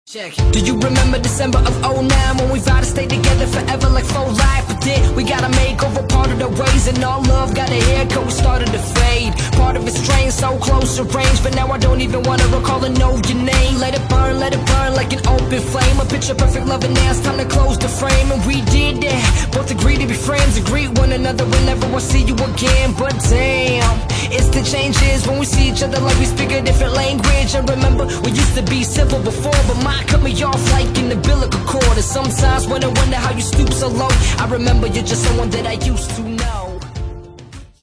Check. Do you remember December of '09 when we vowed to stay together forever like for life? But then we gotta make over part of the ways, and our love got a haircut, we started to fade. Part of it's strained, so close to range, but now I don't even wanna recall or know your name. Let it burn like an open flame. A picture perfect love, and now it's time to close the frame. And we did that, both agreed to be friends, and greet one another whenever I see you again. But damn, instant changes when we see each other like we speak a different language. And remember, we used to be civil before, but mine cut me off like an umbilical cord. And sometimes when I wonder how you stoop so low, I remember you're just someone that I used to know.